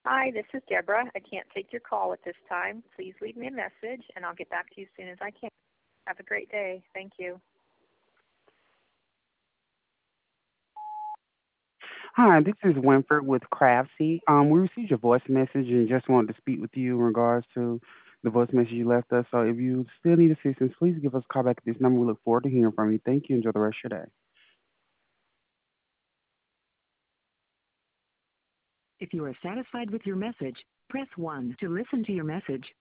Hi, this is Deborah. I can't take your call at this time. Please leave me a message, and I'll get back to you as soon as I can. Have a great day. Thank you. Hi, this is Winford with Craftsy. We received your voice message and just wanted to speak with you in regards to the voice message you left us. So if you still need assistance, please give us a call back at this number. We look forward to hearing from you. Thank you. Enjoy the rest of your day. If you are satisfied with your message, press 1 to listen to your message.